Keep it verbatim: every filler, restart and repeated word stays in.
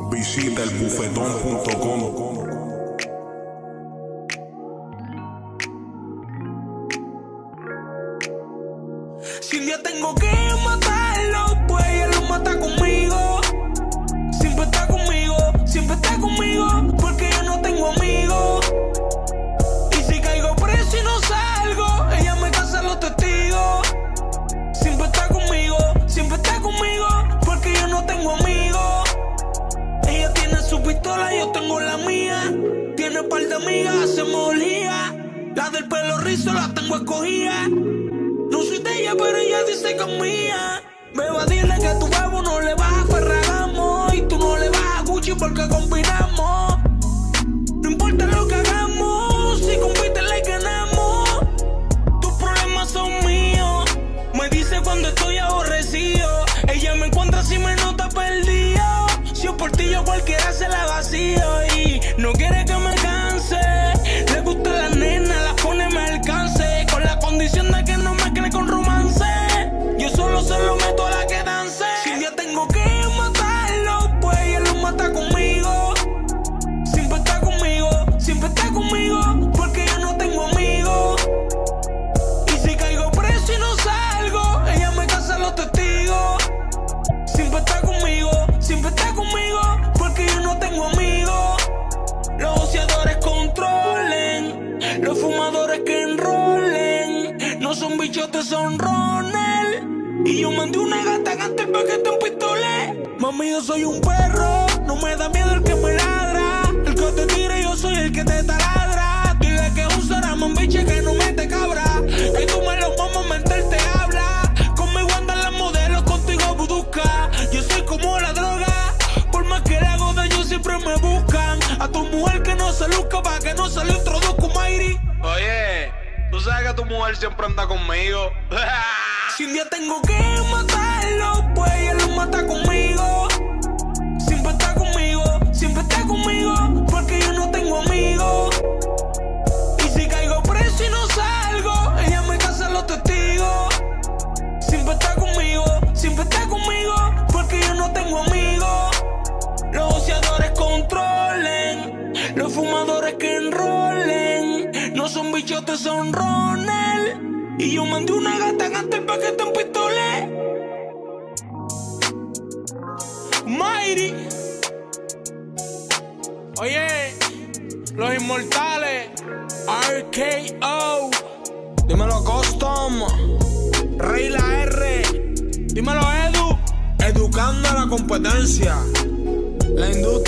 Visita el bufetón punto com. Si un día tengo que matarlo, pues ella lo mata conmigo. Siempre está conmigo, siempre está conmigo, porque yo no tengo amigos. Y si caigo preso y no salgo, ella me casa los testigos. Siempre está conmigo, siempre está conmigo, porque yo no tengo amigos. Ella tiene su pistola, yo tengo la mía. Tiene un par de amigas, hacemos orgía. La del pelo rizo la tengo escogida. No soy de ella, pero ella dice que es mía. Beba, dile que tu bebo no le vas a Ferragamo y tú no le vas a Gucci porque combinamos. No importa lo que hagamos, si compiten le ganamos. Tus problemas son míos. Me dice cuando estoy aborrecido. Ella me encuentra si me nota perdido. Si yo por ti yo cualquiera se la vacío. Y no quiere que me canse. Le gusta la nena, la pone me alcance. Con la condición de que no me cree con romance. Yo solo se lo meto a la que dance. Si un día tengo que matarlo, pues ella lo mata conmigo. Siempre está conmigo, siempre está conmigo, porque yo no tengo amigos. Y si caigo preso y no salgo, ella me casa los testigos. Siempre está conmigo, siempre está conmigo, porque yo no tengo amigos. Los ociadores controlen, los fumadores que enrolen. No son bichotes, son Ronel. Y yo mandé una gata antes pa' que te empistole. Mami, yo soy un perro, no me da miedo el que me ladra. El que te tire, yo soy el que te taladra. Dile que es un Saraman, biche, que no mete cabra. Que tú me lo mamas, mental te habla. Conmigo andan las modelos, contigo budusca. Yo soy como la droga, por más que le hago daño siempre me buscan. A tu mujer que no se luzca, pa' que no se le introduzca un Mayri. Oye, tú sabes que tu mujer siempre anda conmigo. Si un día tengo que matarlo, pues ella lo mata conmigo. Siempre está conmigo, siempre está conmigo, porque yo no tengo amigos. Y si caigo preso y no salgo, ella me casa los testigos. Siempre está conmigo, siempre está conmigo, porque yo no tengo amigos. Los ociadores controlen, los fumadores que enrolen. No son bichotes, son Ronel. Y yo mandé una gata antes pa' que te empistole. Mayri. Oye, los inmortales. R K O. Dímelo Custom. Rey la R. Dímelo Edu. Educando a la competencia. La industria.